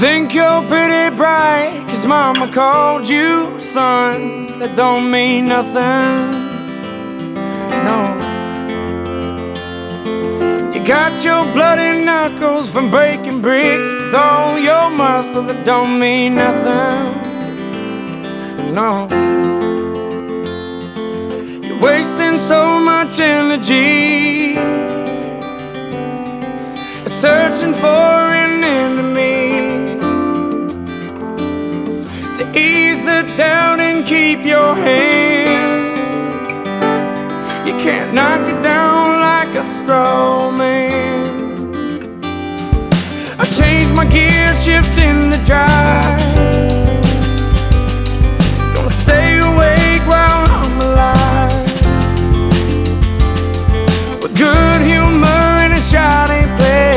think you're pretty bright 'cause mama called you son. That don't mean nothing, no. You got your bloody knuckles from breaking bricks with all your muscle. That don't mean nothing, no. You're wasting so much energy searching for an enemy to ease the doubt and keep your hand. You can't knock it down like a straw man. I've changed my gear, shifting the drive. Gonna stay awake while I'm alive, with good humor and a shoddy play.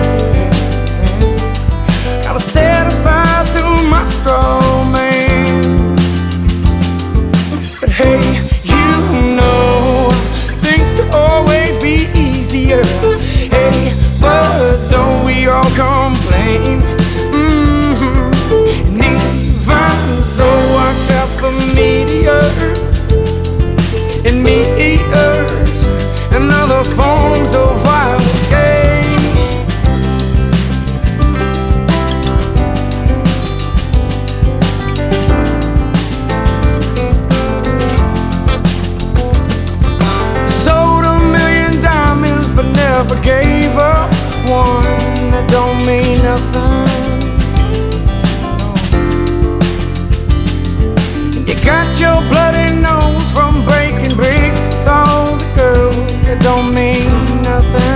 Gotta set a fire to my straw man. But hey, you know things could always be easier. Hey, but don't we all complain? And even so, watch out for meteors and meteors and other forms of wild game. Sold 1,000,000 diamonds but never gave up one. That don't mean nothing. You got your bloody nose from breaking bricks with all the girls. That don't mean nothing.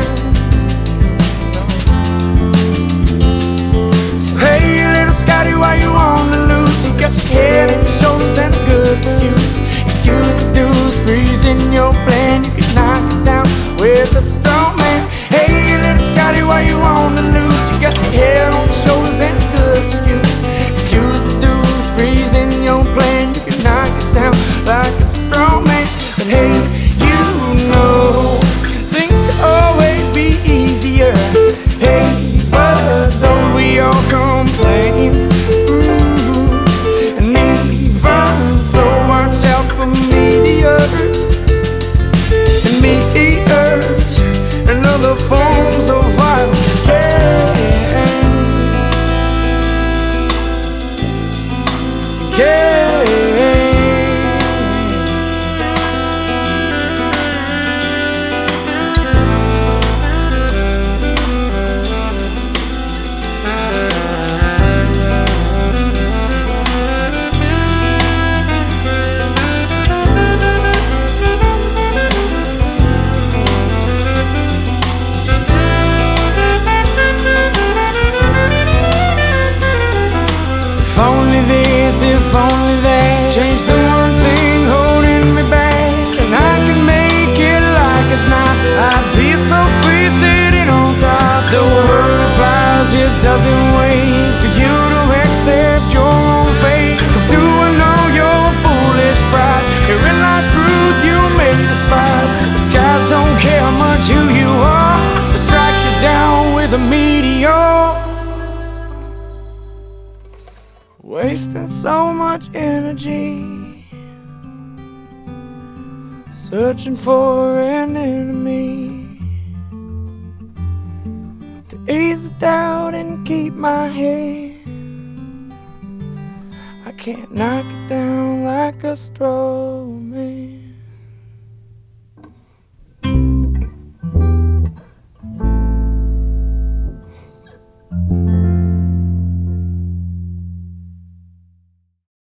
So hey, little Scotty, why you on the loose? You got your head and your shoulders and a good excuse. Excuse the dudes freezing your plan. You can knock it down with a strong man. Hey, little Scotty, why you on the loose? You got your head on your shoulders and a good excuse. Excuse the dudes freezing your plan. You can knock it down like a strong man. But hey, you know things could always be easier. Hey, but don't we all complain? And even so, watch out for meteors and meteors and other forms of violence. Yeah. If only this, if only that, change the one thing holding me back, and I could make it like it's not. I'd be so free sitting on top. The world flies, it doesn't wait for you to accept your own fate. Do I know you're foolish pride? Here in life's truth you may despise. The skies don't care much who you are. They'll strike you down with a meteor. Wasting so much energy searching for an enemy to ease the doubt and keep my head. I can't knock it down like a straw man.